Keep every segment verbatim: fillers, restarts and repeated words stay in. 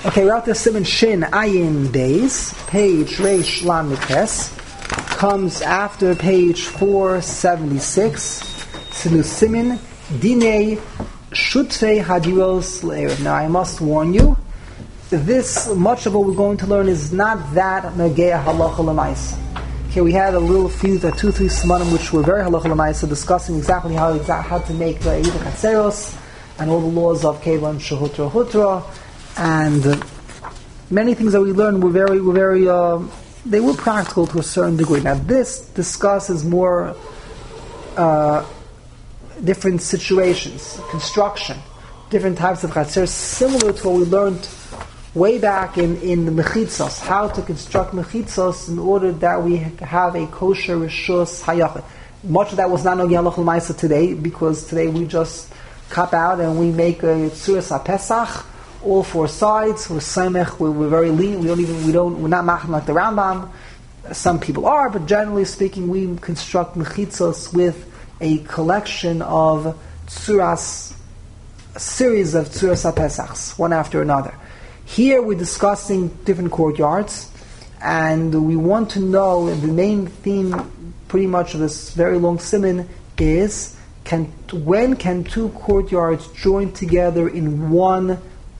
Okay, we're out to Siman Shin Ayin Days, page Reish Lamed Tes, comes after page four seventy-six. Sinu Siman Dinei Shutfei Hadiros Le'erev. Now I must warn you, this, much of what we're going to learn is not that Nagea Halacha L'Maisa. Okay, we had a little few, the two, three Simanim which were very Halacha L'Maisa, discussing exactly how, how to make the Eid Chatzeros and all the laws of Kevan Shehutra Hutra. And uh, many things that we learned were very, were very, uh, they were practical to a certain degree. Now this discusses more uh, different situations, construction, different types of chatzer, similar to what we learned way back in, in the mechitzos, how to construct mechitzos in order that we have a kosher rishus hayachid. Much of that was not nogi halach l'maisa today, because today we just cop out and we make a tzuras ha-pesach, all four sides. We're samech. We're, we're very lean. We don't even. We don't. We're not machim like the Rambam. Some people are, but generally speaking, we construct mechitzos with a collection of tzuras, a series of tzuras ha-pesachs, one after another. Here we're discussing different courtyards, and we want to know. The main theme, pretty much, of this very long siman is: can when can two courtyards join together in one?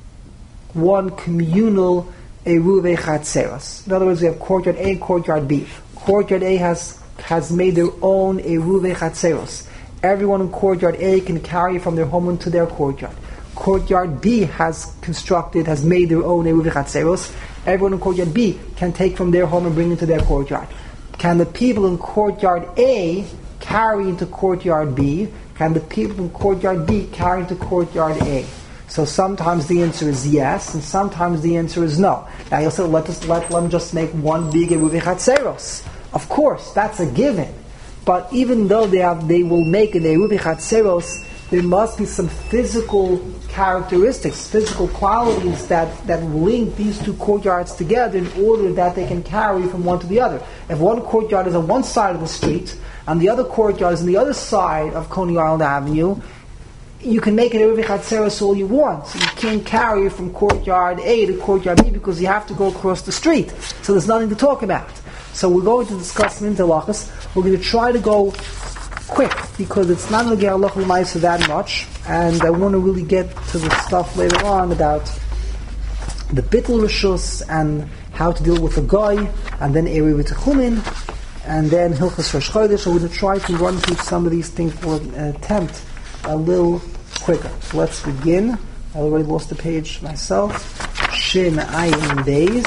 one communal Eruve Chatzeros. In other words, we have courtyard A and courtyard B. Courtyard A has has made their own Eruve Chatzeros. Everyone in courtyard A can carry from their home into their courtyard. Courtyard B has constructed, has made their own Eruve Chatzeros. Everyone in courtyard B can take from their home and bring into their courtyard. Can the people in courtyard A carry into courtyard B? Can the people in courtyard B carry into courtyard A? So sometimes the answer is yes, and sometimes the answer is no. Now you'll say, let us let them just make one big Eruve Chatzeros. Of course, that's a given. But even though they have, they will make an Eruve Chatzeros, there must be some physical characteristics, physical qualities that, that link these two courtyards together in order that they can carry from one to the other. If one courtyard is on one side of the street, and the other courtyard is on the other side of Coney Island Avenue, you can make an Eruve Chatzeros all you want. So you can't carry from courtyard A to courtyard B because you have to go across the street. So there's nothing to talk about. So we're going to discuss Min Halachas. We're going to try to go quick because it's not going to get halach l'maisa that much, and I want to really get to the stuff later on about the bittul rishus and how to deal with a guy, and then Eruv Techumin, and then Hilchas Rosh Chodesh. So we're going to try to run through some of these things for an attempt a little quicker. So let's begin. I already lost the page myself. Shin Ayin Days.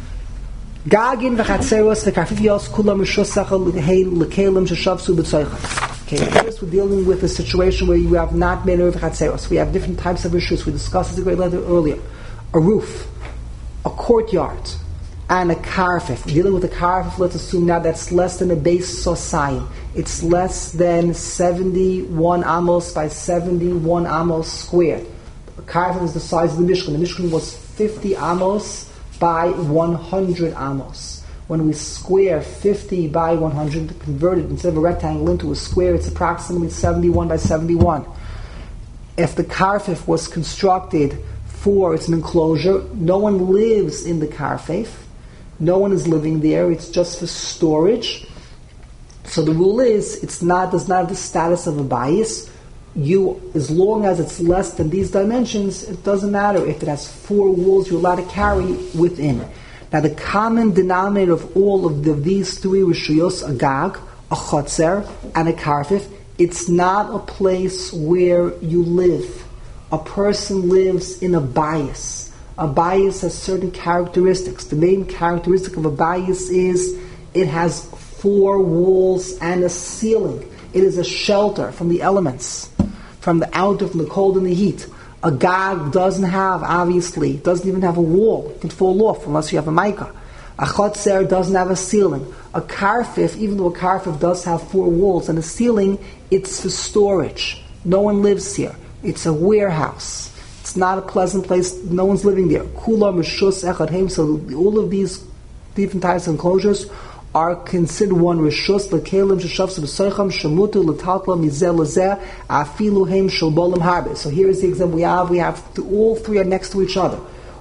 Gagin v'chatzeros v'karfifios kulam rishosachal l'kelim sheshavsu b'tzoycha. Okay, first we're dealing with a situation where you have not made a v'chatzeros. We have different types of rishus. We discussed this a great letter earlier. A roof, a courtyard, and a karfif. Dealing with a karfif, let's assume now that's less than a base sosayim. It's less than seventy-one amos by seventy-one amos squared. A karfif is the size of the Mishkan. The Mishkan was fifty amos by one hundred amos. When we square fifty by one hundred, convert it instead of a rectangle into a square, it's approximately seventy-one by seventy-one. If the karfif was constructed for its enclosure, no one lives in the karfif. No one is living there. It's just for storage. So the rule is, it's not does not have the status of a bias. You, as long as it's less than these dimensions, it doesn't matter. If it has four walls, you're allowed to carry within. Now, the common denominator of all of the, these three rishuyos, a gag, a chotzer, and a karfif, it's not a place where you live. A person lives in a bias. A bias has certain characteristics. The main characteristic of a bias is it has four walls and a ceiling. It is a shelter from the elements, from the outer, from the cold and the heat. A gag doesn't have, obviously, doesn't even have a wall. It can fall off unless you have a mica. A chotzer doesn't have a ceiling. A karfif, even though a karfif does have four walls and a ceiling, it's for storage. No one lives here. It's a warehouse. It's not a pleasant place. No one's living there. Kula rishus echad heim. So all of these different types of enclosures are considered one rishus. Lekelim sheshavsu b'soicham shemutu letaltla mizeh lezeh afilu heim shel bolim harbe. So here is the example we have. We have the, all three are next to each other.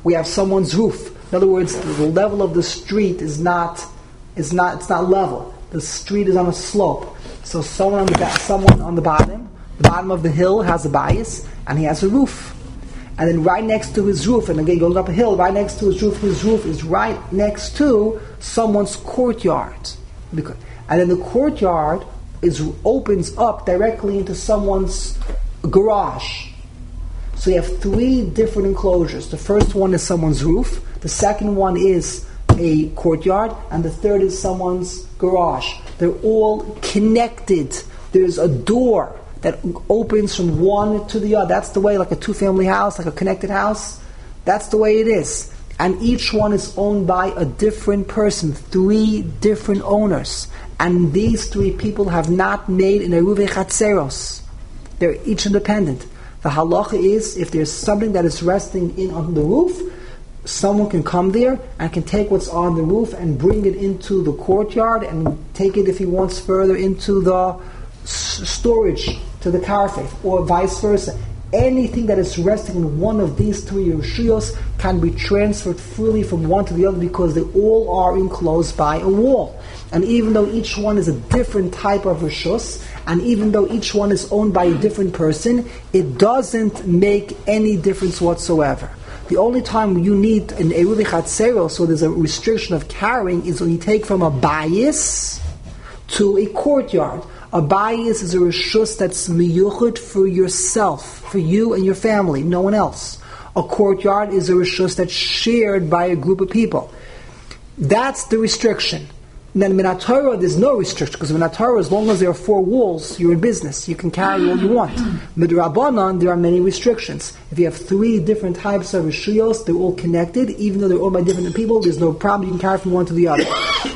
We have someone's roof. In other words, the level of the street is not is not it's not level. The street is on a slope. So someone on the ba- someone on the bottom, the bottom of the hill has a bias, and he has a roof. And then right next to his roof, and again going up a hill, right next to his roof, his roof is right next to someone's courtyard. Because, and then the courtyard is opens up directly into someone's garage. So you have three different enclosures. The first one is someone's roof, the second one is a courtyard, and the third is someone's garage. They're all connected. There's a door that opens from one to the other. That's the way, like a two-family house, like a connected house. That's the way it is. And each one is owned by a different person, three different owners. And these three people have not made an Eruv Chatzeros. They're each independent. The halacha is, if there's something that is resting in on the roof, someone can come there and can take what's on the roof and bring it into the courtyard and take it, if he wants, further into the s- storage to the karfef, or vice versa. Anything that is resting in one of these three rishuyos can be transferred freely from one to the other, because they all are enclosed by a wall. And even though each one is a different type of rishus, and even though each one is owned by a different person, it doesn't make any difference whatsoever. The only time you need an Eruv Chatzeros, so there's a restriction of carrying, is when you take from a bias to a courtyard. A bias is a rishus that's miyuchud for yourself, for you and your family, no one else. A courtyard is a rishus that's shared by a group of people. That's the restriction. And then Minat Torah, there's no restriction, because Minat Torah, as long as there are four walls, you're in business. You can carry all you want. Midrabanan, there are many restrictions. If you have three different types of rishuyos, they're all connected, even though they're owned by different people, there's no problem. You can carry from one to the other.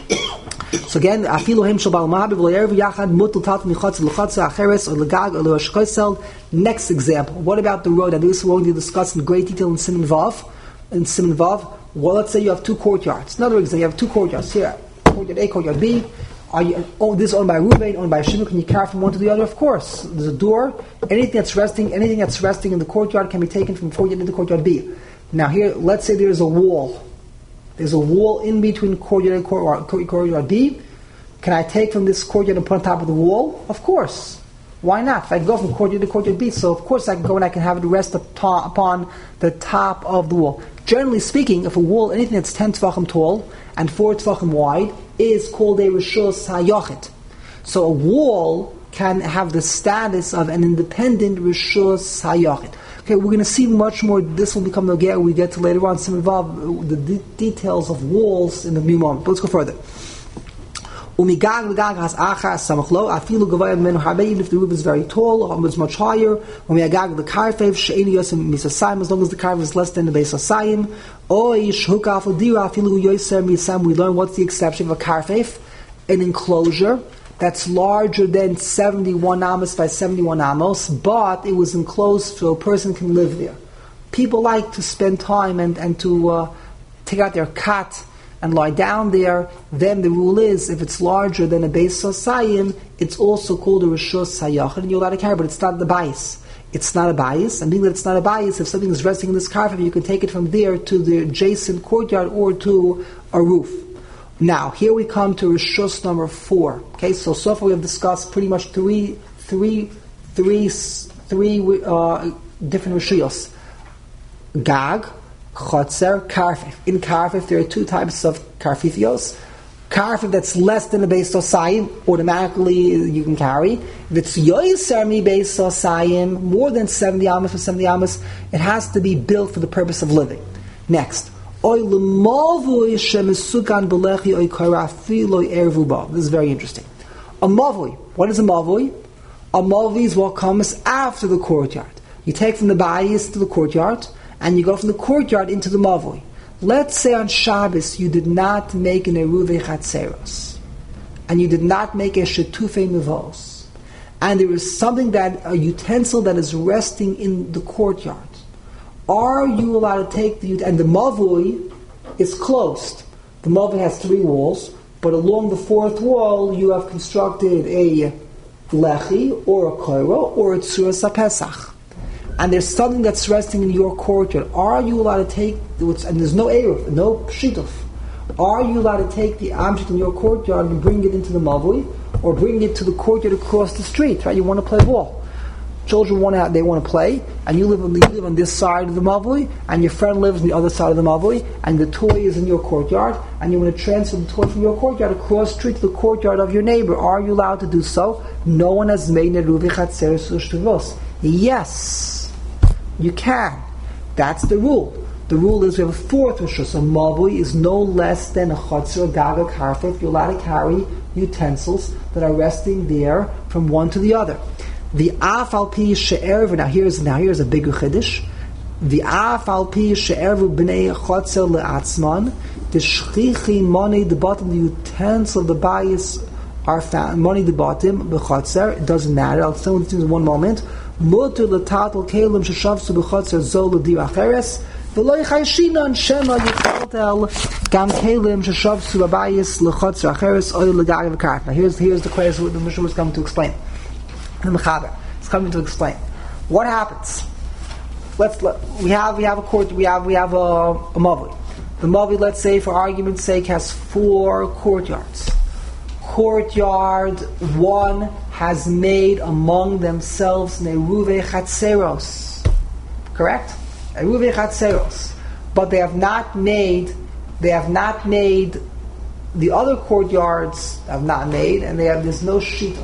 So again, afilu hem shel bal ma'abiv le'erev yachad mutal tat michatz l'chatz acheres or legag or le'rosh kosel. Next example. What about the road that this we're going to discuss in great detail in Siman Vav? In Siman Vav, well, let's say you have two courtyards. Another example, you have two courtyards here. Courtyard A, courtyard B. Are you, oh, this is owned by Reuben, owned by Shimon. Can you carry from one to the other? Of course. There's a door. Anything that's resting, anything that's resting in the courtyard can be taken from courtyard into courtyard B. Now here, let's say there's a wall. There's a wall in between courtyard A and courtyard, courtyard B. Can I take from this courtyard and put on top of the wall? Of course. Why not? If I can go from courtyard to courtyard B, so of course I can go and I can have it rest upon the top of the wall. Generally speaking, if a wall, anything that's ten tefachim tall and four tefachim wide, is called a rishus hayochid. So a wall can have the status of an independent rishus hayochid. Okay, we're going to see much more. This will become the gate we get to later on. Some involve the de- details of walls in the new moment. But let's go further. Umigag l'gag has achas samachlo afilu gavaya menu harbe. If the roof is very tall or is much higher, umigag the karfev she'eni yosem misasayim, as long as the karfev is less than the base asayim. Oish hukaf l'dira afilu yosem misam. We learn what's the exception of a karfev, an enclosure that's larger than seventy-one amos by seventy-one amos, but it was enclosed so a person can live there. People like to spend time and and to uh, take out their cot and lie down there. Then the rule is, if it's larger than a Beis Sosayim, it's also called a Rishus Hayachid, and you're allowed to carry, but it's not the bias. It's not a bias, and being that it's not a bias, if something is resting in this karfev, you can take it from there to the adjacent courtyard or to a roof. Now, here we come to Rishus number four. Okay, so so far we have discussed pretty much three, three, three, three uh, different Rishuyos. Gag, Chotzer, Karfif. In Karfif, there are two types of Karfifios. Karfif that's less than a Beis Sosayim, automatically you can carry. If it's Yoyser mi Beis Sosayim, more than seventy amos for seventy amos, it has to be built for the purpose of living. Next. This is very interesting. A mavui. What is a mavui? A mavui is what comes after the courtyard. You take from the bayis to the courtyard, and you go from the courtyard into the mavui. Let's say on Shabbos you did not make an eruv chatzeros, and you did not make a shetufei mivos, and there is something that, a utensil that is resting in the courtyard. Are you allowed to take the, and the mavui is closed. The mavui has three walls, but along the fourth wall you have constructed a lechi, or a koiro, or a tzuras HaPesach. and there's something that's resting in your courtyard, are you allowed to take, and there's no eruv, no pshituf, are you allowed to take the object in your courtyard and bring it into the mavui, or bring it to the courtyard across the street, right? You want to play ball. Children want to, they want to play, and you live on the, you live on this side of the mavui, and your friend lives on the other side of the mavui, and the toy is in your courtyard, and you want to transfer the toy from your courtyard across the street to the courtyard of your neighbor. Are you allowed to do so? No one has made neruvi chatzeros ushtuvos. Yes, you can. That's the rule. The rule is we have a fourth rishus. A mavui is no less than a chatzer, a gaga, karfa, if you're allowed to carry utensils that are resting there from one to the other. The afal pi she'ervu. Now here's now here's a bigger chiddush. The afal pi she'ervu b'nei chotzer le'atzman. The shchichi money the bottom the utensil of the bayis are found money the bottom b'chotzer. It doesn't matter. I'll tell you this in one moment. Muter l'tatel kelim sheshavsu b'chotzer zol l'dir acheres. V'lo yichayshinan shema yitaltel gam kelim sheshavsu b'bayis l'chotzer acheres oy l'gagav karf. Now here's here's the question what the Mishnah was coming to explain. The Mechaber is coming to explain what happens. Let's let, we have we have a court we have we have a, a mavui. The mavui, let's say for argument's sake, has four courtyards. Courtyard one has made among themselves neruve chatzeros, correct? Neruve chatzeros, but they have not made they have not made the other courtyards have not made, and they have there's no shituf.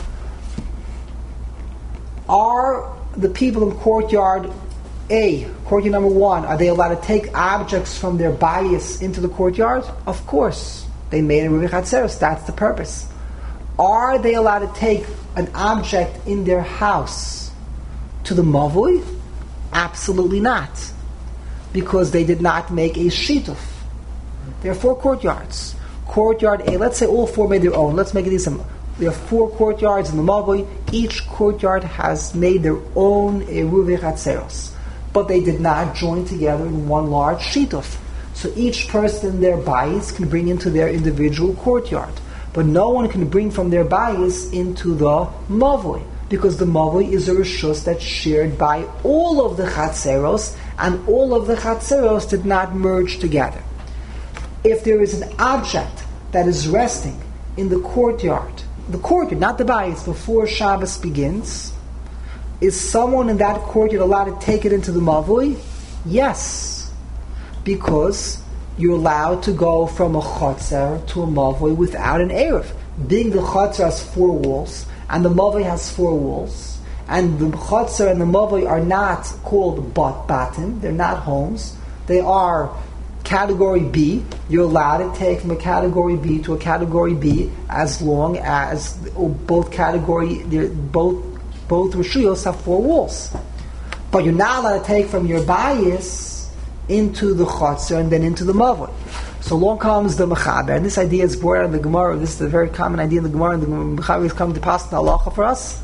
Are the people in courtyard A, courtyard number one, are they allowed to take objects from their bayis into the courtyard? Of course. They made a ruvi chatzeros. That's the purpose. Are they allowed to take an object in their house to the mavui? Absolutely not. Because they did not make a shituf. There are four courtyards. Courtyard A, let's say all four made their own. Let's make it easy. There are four courtyards in the mavui. Each courtyard has made their own eruv chatzeros, but they did not join together in one large shituf. So each person in their bayis can bring into their individual courtyard, but no one can bring from their bayis into the mavui, because the mavui is a rishus that's shared by all of the chatzeros, and all of the chatzeros did not merge together. If there is an object that is resting in the courtyard, the courtyard, not the bayis, before Shabbos begins, is someone in that courtyard allowed to take it into the mavui? Yes, because you're allowed to go from a chotzer to a mavui without an eruv. Being the chotzer has four walls, and the mavui has four walls, and the chotzer and the mavui are not called bat batim, they're not homes, they are category B. You're allowed to take from a category B to a category B as long as both category, both both rishuyos have four walls. But you're not allowed to take from your bayis into the chotzer and then into the mavui. So along comes the Mechaber, and this idea is brought out in the Gemara. This is a very common idea in the Gemara, and the Mechaber is coming to pass in halacha for us.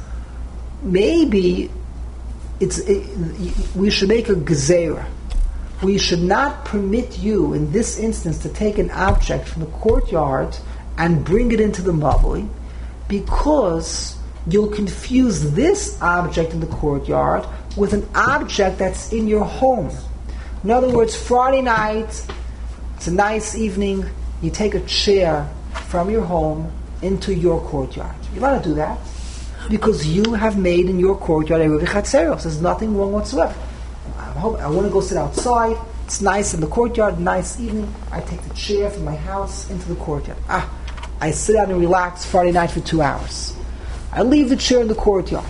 Maybe it's it, we should make a gezerah. We should not permit you, in this instance, to take an object from the courtyard and bring it into the mavui, because you'll confuse this object in the courtyard with an object that's in your home. In other words, Friday night, it's a nice evening, you take a chair from your home into your courtyard. You're allowed to do that, because you have made in your courtyard a ruvi chatzeros. There's nothing wrong whatsoever. I, hope, I want to go sit outside. It's nice in the courtyard, nice evening. I take the chair from my house into the courtyard. Ah, I sit down and relax Friday night for two hours. I leave the chair in the courtyard.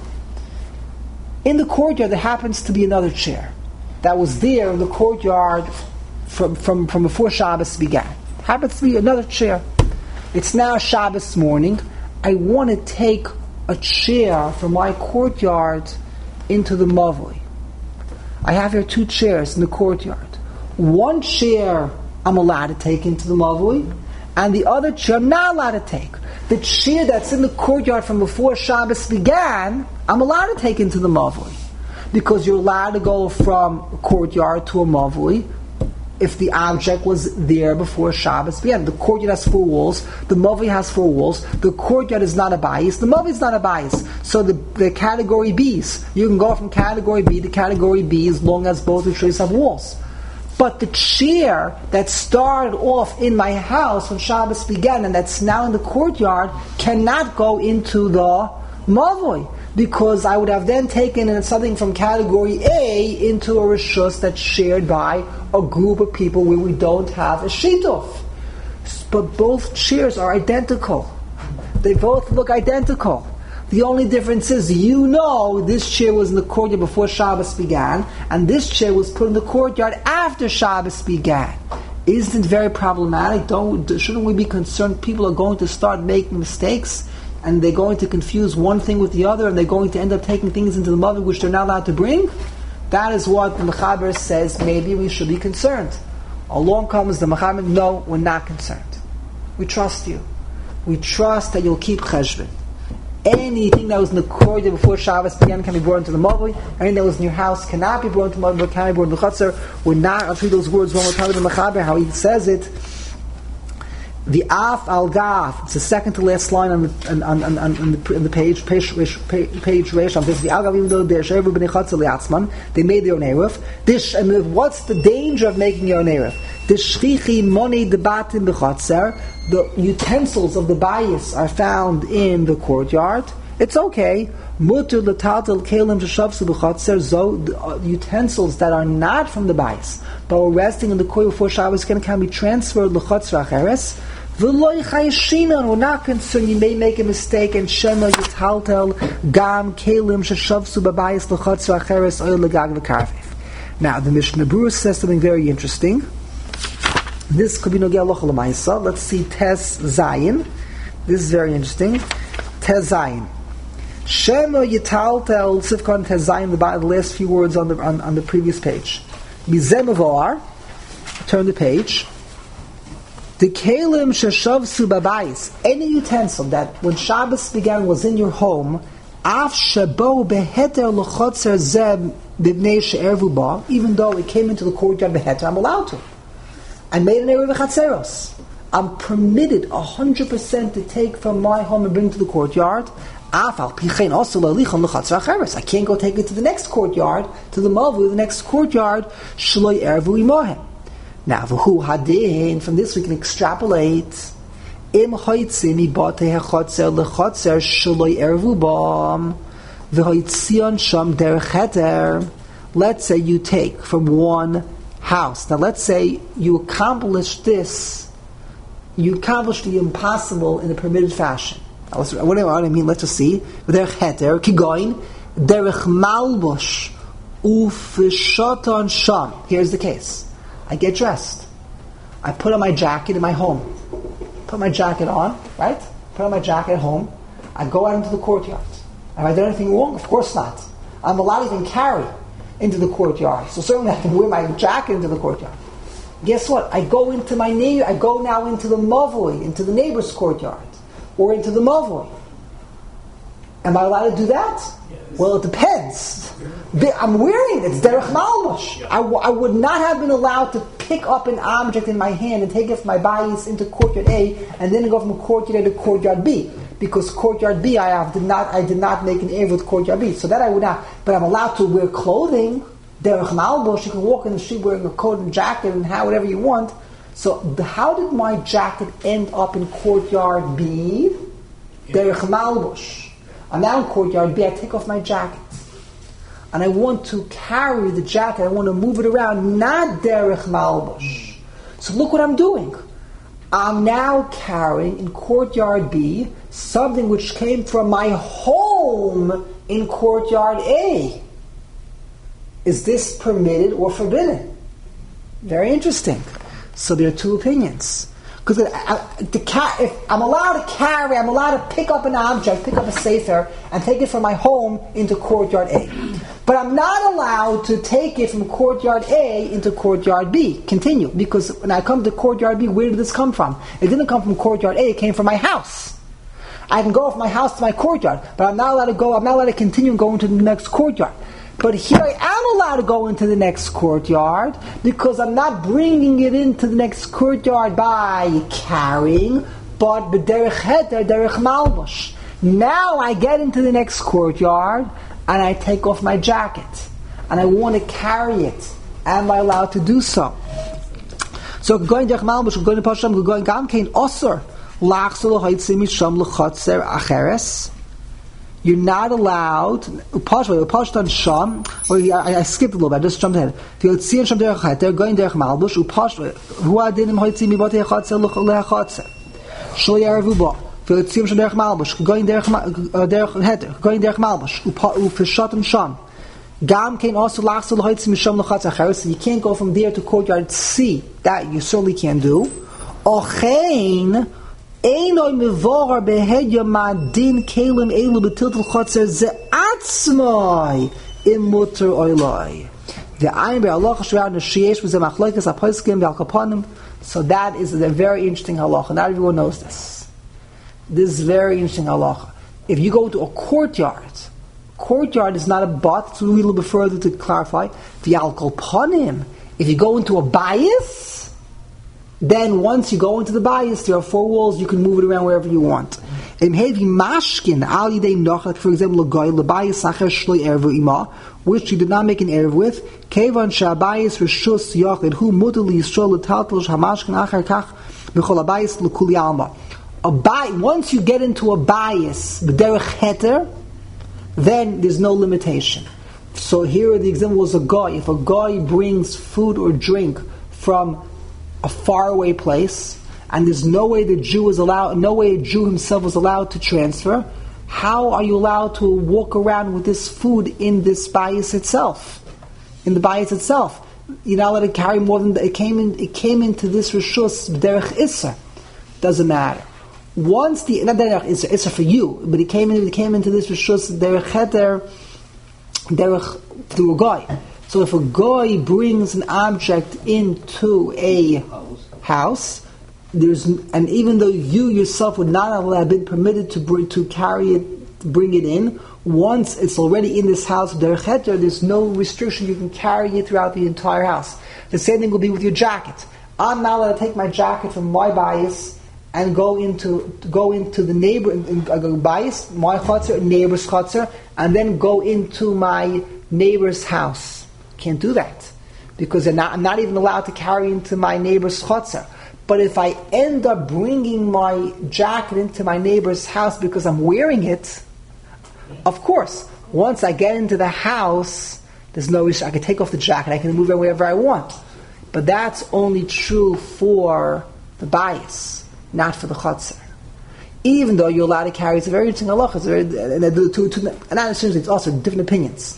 In the courtyard, there happens to be another chair that was there in the courtyard from, from, from before Shabbos began. Happens to be another chair. It's now Shabbos morning. I want to take a chair from my courtyard into the mavui. I have here two chairs in the courtyard. One chair I'm allowed to take into the mavui, and the other chair I'm not allowed to take. The chair that's in the courtyard from before Shabbos began, I'm allowed to take into the mavui, because you're allowed to go from a courtyard to a mavui if the object was there before Shabbos began. The courtyard has four walls. The Mavi has four walls. The courtyard is not a bias. The Mavi is not a bias. So the, the category B's, you can go from category B to category B as long as both the trees have walls. But the chair that started off in my house when Shabbos began and that's now in the courtyard cannot go into the Mavoi, because I would have then taken something from category A into a rishus that's shared by a group of people where we don't have a shituf. But both chairs are identical. They both look identical. The only difference is, you know, this chair was in the courtyard before Shabbos began, and this chair was put in the courtyard after Shabbos began. Isn't it very problematic? Don't, shouldn't we be concerned people are going to start making mistakes, and they're going to confuse one thing with the other, and they're going to end up taking things into the mother which they're not allowed to bring? That is what the Mechaber says, maybe we should be concerned. Along comes the Mechaber, no, we're not concerned. We trust you. We trust that you'll keep cheshbon. Anything that was in the courtyard before Shabbos began can be brought into the Mavoi. Anything that was in your house cannot be brought into the Mavoi, but can be brought into the Chatzar. We're not, I'll read those words one more time in the Mechaber, how he says it. The Af al Gaf, it's the second to last line on the on, on, on, on the, on the page, page page page Reish. This the Al Gaf, even though they're Shevu b'nei Chatzar li'atzman, they made their own eruv. This, and what's the danger of making your own eruv? The shchichi moni debatim b'chatzar. The utensils of the bayis are found in the courtyard. It's okay. Mutur l'taltel kelim sheshavsu b'chatzar. So the utensils that are not from the bayis, but were resting in the courtyard before Shabbos can, can be transferred l'chatzar acheres. V'lo yichayishinan. We're not concerned. You may make a mistake and shema yitaltel gam kelim sheshavsu b'bayis l'chatzar acheres oil l'gag v'karvif. Now the Mishnah Berurah says something very interesting. This could be Nogea Locha L'Maisa. Let's see Tes Zayin. This is very interesting. Tes Zayin. Shema Yitaltel Sifkon Tes Zayin. The last few words on the on, on the previous page. Mizem Avar. Turn the page. The Kalim Sheshavsu Babayis. Any utensil that when Shabbos began was in your home. Af Shabo Beheter L'Chotzer Zeb B'Bnei She'ervu Ba. Even though it came into the courtyard Beheter, I'm allowed to. I made an eruv v'chatzeros. I'm permitted a hundred percent to take from my home and bring to the courtyard. I can't go take it to the next courtyard, to the Mavu, the next courtyard. Now, v'hu hadin. From this we can extrapolate. Im hoitzim ibatei hachatzer lechatzer shloi ervu bam v'hoitzion sham derech heter. Let's say you take from one house. Now let's say you accomplish this, you accomplish the impossible in a permitted fashion. Now, what do I mean? Let's just see. Derech heter, kigoin, derech malbush, ufishoton sham. Here's the case. I get dressed. I put on my jacket in my home. Put my jacket on, right? Put on my jacket at home. I go out into the courtyard. Have I done anything wrong? Of course not. I'm allowed to even carry into the courtyard. So certainly I can wear my jacket into the courtyard. Guess what? I go into my neighbor, I go now into the Mavoi, into the neighbor's courtyard, or into the Mavoi. Am I allowed to do that? Yes. Well, it depends. I'm wearing it. It's derech malbush. I, w- I would not have been allowed to pick up an object in my hand and take it from my bayis into courtyard A and then go from courtyard A to courtyard B. Because courtyard B, I have did not, I did not make an eruv with courtyard B, so that I would not. But I'm allowed to wear clothing. Derech malbush. You can walk in the street wearing a coat and jacket and how whatever you want. So, the, how did my jacket end up in courtyard B? Derech malbush. I'm now in courtyard B. I take off my jacket, and I want to carry the jacket. I want to move it around. Not derech malbush. So look what I'm doing. I'm now carrying in courtyard B something which came from my home in courtyard A. Is this permitted or forbidden? Very interesting. So there are two opinions. Because if I'm allowed to carry, I'm allowed to pick up an object, pick up a sefer, and take it from my home into courtyard A. But I'm not allowed to take it from courtyard A into courtyard B. Continue. Because when I come to courtyard B, where did this come from? It didn't come from courtyard A, it came from my house. I can go from my house to my courtyard, but I'm not allowed to go, I'm not allowed to continue and go into the next courtyard. But here I am allowed to go into the next courtyard because I'm not bringing it into the next courtyard by carrying, but b'derech heter, derech malbush. Now I get into the next courtyard and I take off my jacket and I want to carry it. Am I allowed to do so? So going derech malbush, going to pasham, going gamkein osur lachzul haitzim misham lechotzer acheres. You're not allowed. Upashtan sham. Or I, I skipped a little bit. I just jumped ahead. They're going derech malbush. Upashtan. Who adinim hoitzim mibotei chatzer lechotzer. Shlo yaravu bo. Going derech malbush. Going derech heter. Going derech malbush. Upashtan sham. Gam can also lachzul hoitzim misham lechotzer acheres. So you can't go from there to courtyard C. That you certainly can't do. Ochein. Einoy mevorar behedya madin kelim elu betiltel chotzer ze atzmai imuter oiloi. The ayin be'aloch shread neshiyesh v'ze machlokas aposkim be'alkaponim. So that is a very interesting halacha. Not everyone knows this. This is very interesting halacha. If you go to a courtyard, courtyard is not a but. So we a little bit further to clarify. The alkaponim. If you go into a bias, then once you go into the bias, there are four walls, you can move it around wherever you want. For example, which you did not make an erev with, a bi- once you get into a bias, then there's no limitation. So here the example was a guy. If a guy brings food or drink from a faraway place, and there's no way the Jew is allowed, no way a Jew himself is allowed to transfer, how are you allowed to walk around with this food in this bias itself? In the bias itself, you're not allowed to carry more than the, it came in. It came into this rishus derech issa. Doesn't matter. Once the not derech issa, issa for you, but it came in. It came into this rishus derech heter, derech through a guy. So if a guy brings an object into a house, there's and even though you yourself would not have been permitted to bring, to carry it, to bring it in, once it's already in this house, there's no restriction. You can carry it throughout the entire house. The same thing will be with your jacket. I'm not allowed to take my jacket from my bias and go into go into the neighbor uh, bias, my chutzner, neighbor's chutzner, and then go into my neighbor's house. Can't do that because not, I'm not even allowed to carry into my neighbor's chutzner. But if I end up bringing my jacket into my neighbor's house because I'm wearing it, of course, once I get into the house, there's no issue. I can take off the jacket. I can move it wherever I want. But that's only true for the bias, not for the chutzner. Even though you're allowed to carry, it's a very interesting halacha. It's very, and, and not necessarily, it's also different opinions.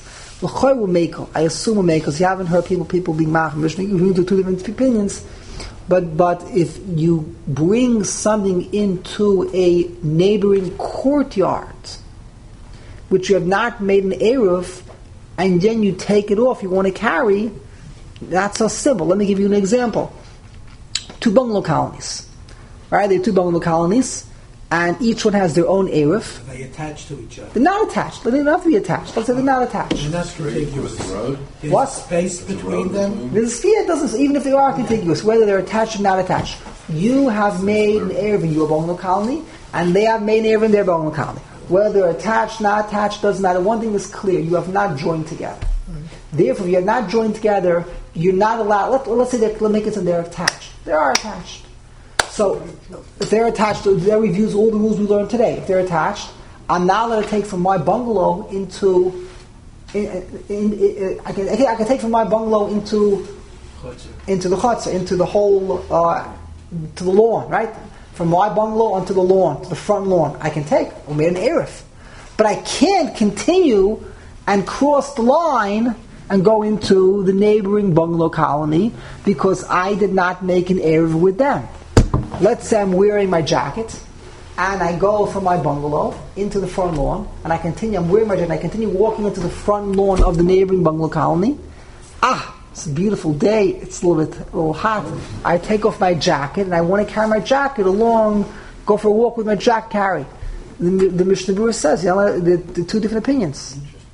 I assume will make because you haven't heard people people being machmish. You hear two different opinions, but but if you bring something into a neighboring courtyard, which you have not made an eruv, and then you take it off, you want to carry, that's so simple. Let me give you an example. Two bungalow colonies, right? There are two bungalow colonies. And each one has their own eruv. Are they attached to each other? They're not attached. They don't have to be attached. Let's say they're not attached. They're not contiguous. The what? Space between them? The sphere doesn't, even if they are contiguous, whether they're attached or not attached. You have made an eruv in your bungalow colony, and they have made an eruv in their bungalow colony. Whether they're attached, not attached, doesn't matter. One thing is clear: you have not joined together. Mm-hmm. Therefore, if you have not joined together, you're not allowed. Let, let's say they're, let's make it so they're attached. They are attached. So, if they're attached, that reviews all the rules we learned today. If they're attached, I'm not allowed to take from my bungalow into. In, in, in, I, can, I can take from my bungalow into into the chutzner, into the whole uh, to the lawn, right? From my bungalow onto the lawn, to the front lawn, I can take. I made an eruv, but I can't continue and cross the line and go into the neighboring bungalow colony because I did not make an eruv with them. Let's say I'm wearing my jacket, and I go from my bungalow into the front lawn, and I continue, I'm wearing my jacket, and I continue walking into the front lawn of the neighboring bungalow colony. Ah, it's a beautiful day, it's a little bit a little hot. I take off my jacket, and I want to carry my jacket along, go for a walk with my jacket carry. The, the Mishnah Berurah says, you know, the, the two different opinions.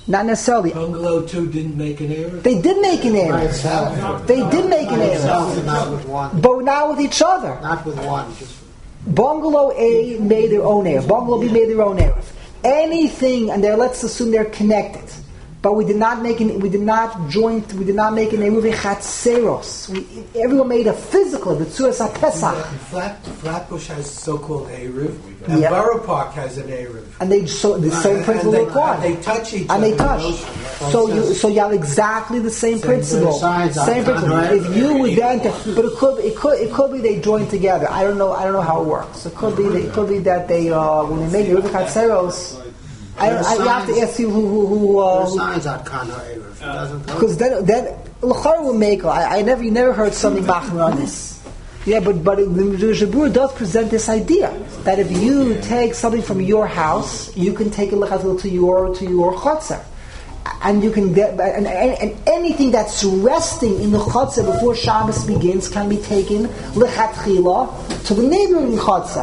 Not necessarily. Bungalow two didn't make an error? They did make an By error. itself. They did make an By itself, error. not with one. But not with each other. Not with one. Just Bungalow A made their own error. Bungalow B made their own error. Anything, and there, let's assume they're connected. But we did not make an, we did not joint, we did not make an eruv chatzeros. We Everyone made a physical, the tzuras HaPesach. Flat, Flatbush has so-called eruv, and Yep. Borough Park has an eruv. And they so the same Uh, principle and they, apply. and they touch each And other. they touch. Those- So you so you have exactly the same Same principle. sides, Same principle. right? If you would then, but it could it could it could be they join together. I don't know. I don't know how it works. It could be that, it could be that they uh, when they make eruv chatzeros. I don't. I, you have to ask you who who who. there Uh, are signs at Kana Erev. It doesn't go. Because then, then l'chara will make. I, I never, you never heard something machmir on this. Yeah, but but the Jabur does present this idea that if you take something from your house, you can take a lechatchila to your to your chotzer, and you can get and, and, and anything that's resting in the chotzer before Shabbos begins can be taken lechatchila to the neighboring chotzer.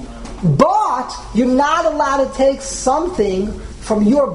But you're not allowed to take something from your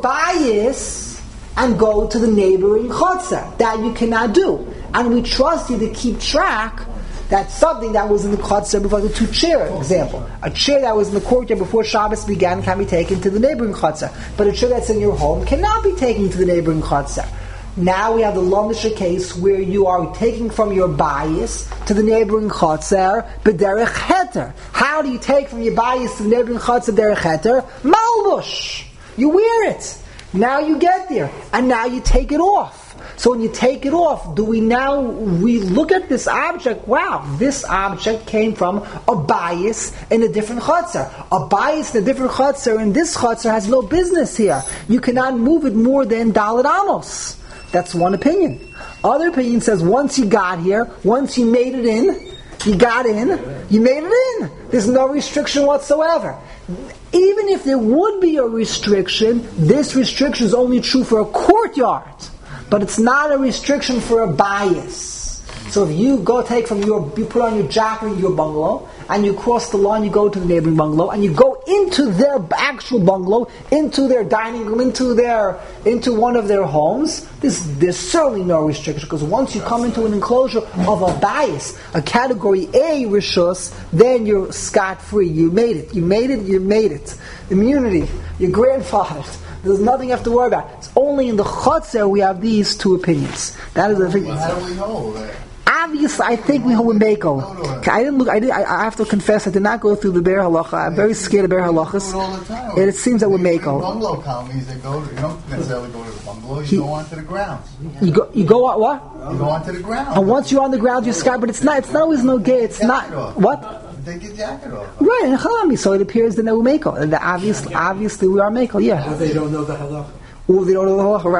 bias and go to the neighboring chotzer. That you cannot do. And we trust you to keep track that something that was in the chotzer before, the two chair example. A chair that was in the courtyard before Shabbos began can be taken to the neighboring chotzer. But a chair that's in your home cannot be taken to the neighboring chotzer. Now we have the Lomisha case where you are taking from your bias to the neighboring chotzer, b'derech heter. How do you take from your bias to the neighboring chotzer derech heter? Malbush. You wear it. Now you get there, and now you take it off. So when you take it off, do we now we look at this object? Wow, this object came from a bias in a different chotzer. A bias in a different chotzer, and this chotzer has no business here. You cannot move it more than Dalet Amos. That's one opinion. Other opinion says once you got here, once you made it in, you got in, you made it in. There's no restriction whatsoever. Even if there would be a restriction, this restriction is only true for a courtyard. But it's not a restriction for a bias. So if you go take from your, you put on your jacket in your bungalow, and you cross the line, you go to the neighboring bungalow, and you go into their actual bungalow, into their dining room, into their, into one of their homes, there's, there's certainly no restriction, because once you come into an enclosure of a bias, a category A rishus, then you're scot-free. You made it. You made it, you made it. Immunity. Your grandfather. There's nothing you have to worry about. It's only in the chotzer we have these two opinions. That is the thing. Well, how do we know that? Obviously, I think we hold with Mako. I didn't look. I did. I, I have to confess, I did not go through the Be'er Halacha. I'm very scared of Be'er Halachas. Do it all the time. And it seems that with Mako, Bungalow colonies, they go. To, you don't necessarily go to the bungalow. You He- go onto the grounds. you go. You go out what? You go onto the ground. And once you're on the ground, you're sky. But it's not. It's not always no gay. It's not what. Take your jacket off. Right in Chalami, so it appears that we're Mako. And the obviously, obviously, we are Mako. Or Yeah. they don't know the halacha. Or they don't know the halacha.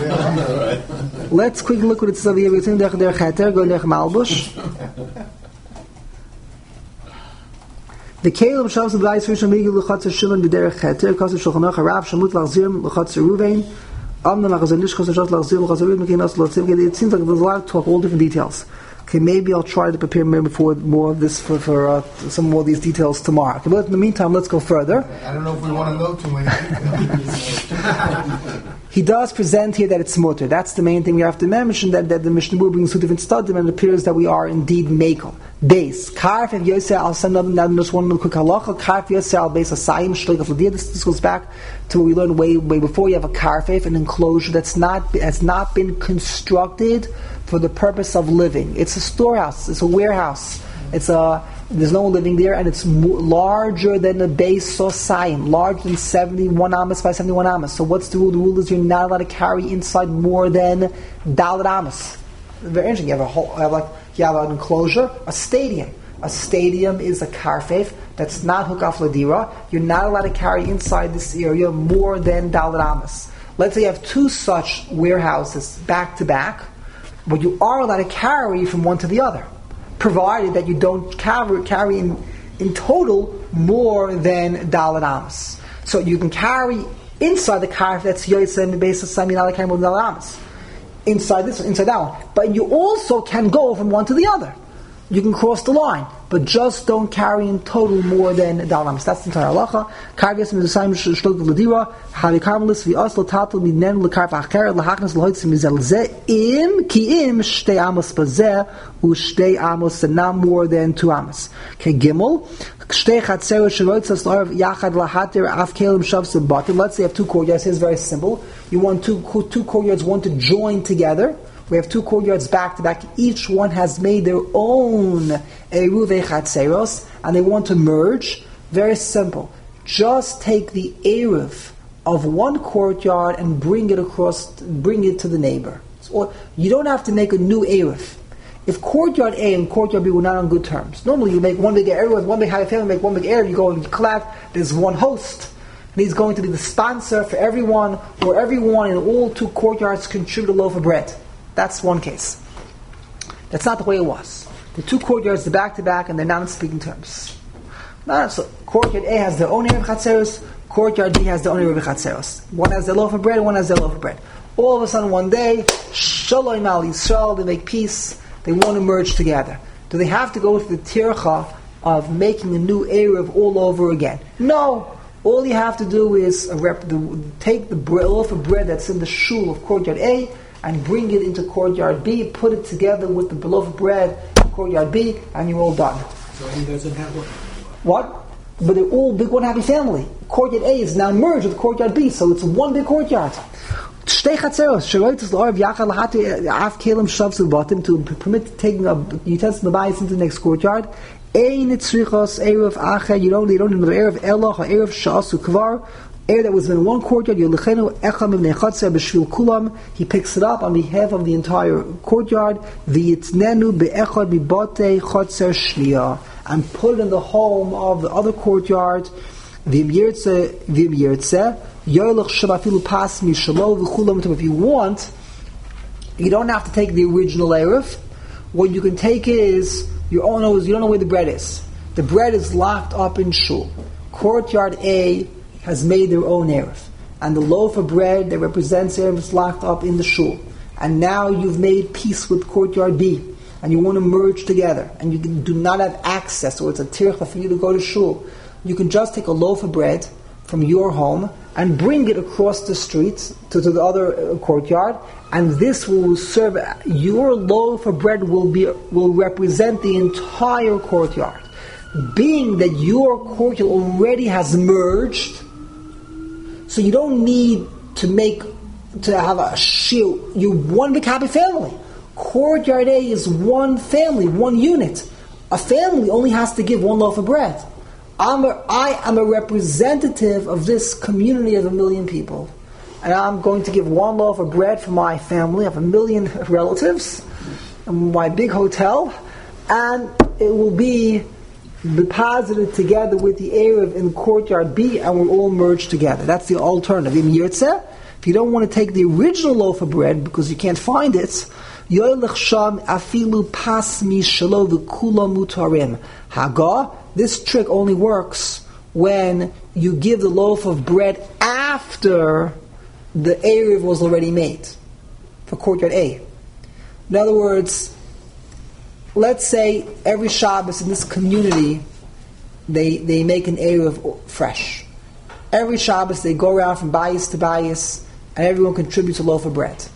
Right. Let's quickly look what it says over here. We're saying der Cheter, go der Malbush. The Caleb Shavs the Bais Rishon Migi Luchatzer Shimon B'derech Cheter Kasav Shulchan Aruch Rav Shamut Lachzir Luchatzer Ruvain Amna Lachazanish Kasav Shavs Lachzir Luchatzer Ruvain Mekinas Lotzim. It seems like there's a lot of talk, all different details. Okay, maybe I'll try to prepare maybe for more of this for, for uh, some more of these details tomorrow. Okay, but in the meantime, let's go further. I don't know if we want to know too many details. He does present here that it's mutter. That's the main thing we have to mention, that, that the Mishnah Berurah brings two different studim, and it appears that we are indeed Mako. Base. Karf if Yosef al Sanam, now just one quick halacha. Karf Yosef al Base Asayim Shlik of Ladir. This goes back to what we learned way way before. You have a karfef, an enclosure that's not has not been constructed for the purpose of living. It's a storehouse. It's a warehouse. It's a there's no one living there, and it's more, larger than the base sosayim, larger than seventy-one amas by seventy-one amas. So what's the rule? The rule is you're not allowed to carry inside more than dalet amas. Very interesting. You have a whole, you have like you have an enclosure, a stadium. A stadium is a karfef that's not hukaf ladira. You're not allowed to carry inside this area more than dalet amas. Let's say you have two such warehouses back to back, but you are allowed to carry from one to the other, provided that you don't carry, carry in, in total more than dalet amas. So you can carry inside the karf that's yotzei and base of sami not carry more than dalet amas. Inside this one, inside that one. But you also can go from one to the other. You can cross the line. But but just don't carry in total more than Dal Amas. That's the entire halacha. Kargas mizusayim shlok l'dira, havi karmelis v'os l'tatel minen l'karf acher l'hachnas l'hoitzim mizel ze im ki im shtei amos bazeh u shtei amos and not more than two amos. Okay, Gimel. Let's say you have two courtyards. It's very simple. You want two two courtyards, one to join together. We have two courtyards back to back. Each one has made their own eruv chatzeros, and they want to merge. Very simple. Just take the eruv of one courtyard and bring it across, bring it to the neighbor. So you don't have to make a new eruv. If courtyard A and courtyard B were not on good terms, normally you make one big area with one big high family, make one big area, you go and you collect, there's one host, and he's going to be the sponsor for everyone, or everyone in all two courtyards contribute a loaf of bread. That's one case. That's not the way it was. The two courtyards, they're back to back, and they're not on speaking terms. No, so courtyard A has their own Erev Chatzeros, courtyard B has their own Erev Chatzeros. One has their loaf of bread, one has their loaf of bread. All of a sudden one day, Shalom Al Yisrael, they make peace. They want to merge together. Do they have to go through the tircha of making a new Erev all over again? No. All you have to do is a rep, the, take the bread, loaf of bread that's in the shul of courtyard A and bring it into courtyard B, put it together with the loaf of bread in courtyard B, and you're all done. So he doesn't have one. What? But they're all big one happy family. Courtyard A is now merged with courtyard B, so it's one big courtyard. Shtei chatzeros, sheroitzes l'orav yachad lahati af kelim shavsu bottom, to permit taking a utensil bayis into the next courtyard. Ein tzrichos erev acher, you don't, you don't need another erev eloch or erev sha'asu kvar. Air that was in one courtyard, yolechenu echam ibnei chatzer b'shvil kulam. He picks it up on behalf of the entire courtyard. V'yitnenu be'echad b'botei chatzer shliya, and put it in the home of the other courtyard. V'im yirtze, v'im yirtze. If you want, you don't have to take the original Erev. What you can take is, you don't know, you don't know where the bread is. The bread is locked up in shul. Courtyard A has made their own Erev. And the loaf of bread that represents Erev is locked up in the shul. And now you've made peace with courtyard B. And you want to merge together. And you do not have access, or it's a tircha for you to go to shul. You can just take a loaf of bread from your home and bring it across the street to, to the other uh, courtyard, and this will serve. Your loaf of bread will be will represent the entire courtyard. Being that your courtyard already has merged, so you don't need to make to have a shield. You one big happy family. Courtyard A is one family, one unit. A family only has to give one loaf of bread. I'm a, I am a representative of this community of a million people. And I'm going to give one loaf of bread for my family. I have a million relatives in my big hotel. And it will be deposited together with the Erev in courtyard B, and we'll all merge together. That's the alternative. In Yirtzeh, if you don't want to take the original loaf of bread because you can't find it, Yoylech Sham Afilu Pasmi Shalo V'Kula Mutarim. Haga, this trick only works when you give the loaf of bread after the Erev was already made for courtyard A. In other words, let's say every Shabbos in this community they they make an Erev fresh. Every Shabbos they go around from bayis to bayis and everyone contributes a loaf of bread.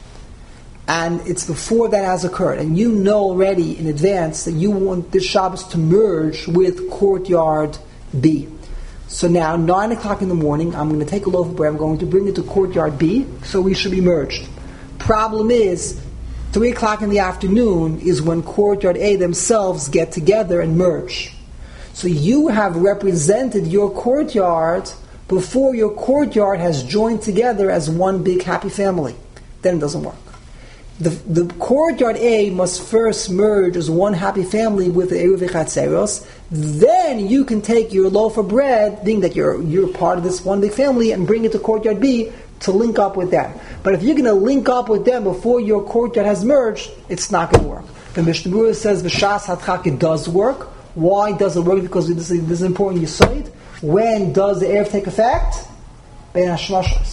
And it's before that has occurred. And you know already in advance that you want this Shabbos to merge with courtyard B. So now, nine o'clock in the morning, I'm going to take a loaf of bread, I'm going to bring it to courtyard B, so we should be merged. Problem is, three o'clock in the afternoon is when courtyard A themselves get together and merge. So you have represented your courtyard before your courtyard has joined together as one big happy family. Then it doesn't work. The, the courtyard A must first merge as one happy family with the Eruv Chatzeros. Then you can take your loaf of bread, being that you're you're part of this one big family, and bring it to courtyard B to link up with them. But if you're going to link up with them before your courtyard has merged, it's not going to work. The Mishnah Berurah says V'shas Hadchak, it does work. Why does it work? Because this is, this is important. You saw it. When does the Erev take effect? Bein Hashmashos.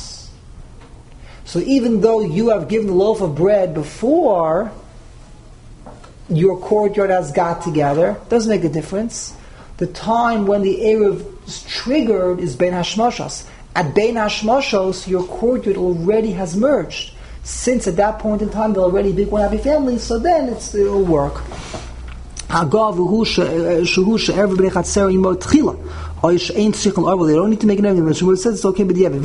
So even though you have given the loaf of bread before, your courtyard has got together, doesn't make a difference. The time when the Erev is triggered is Bein Hashmashos. At Bein Hashmashos, your courtyard already has merged. Since at that point in time they're already big one happy family, so then it's, it'll work. They don't need to make an argument. It says it's okay, but yeah,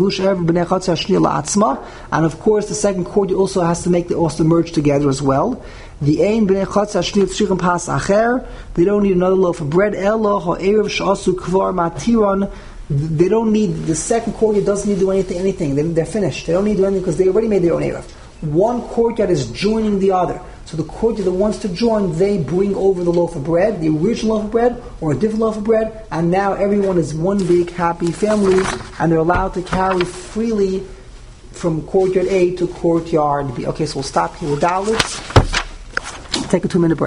and of course the second courtyard also has to make the also merge together as well. The aim They don't need another loaf of bread. They don't need the second courtyard doesn't need to do anything. Anything they, they're finished. They don't need to do anything because they already made their own erev. One courtyard is joining the other. So the courtyard that wants to join, they bring over the loaf of bread, the original loaf of bread, or a different loaf of bread, and now everyone is one big happy family, and they're allowed to carry freely from courtyard A to courtyard B. Okay, so we'll stop here with Dalit. Take a two minute break.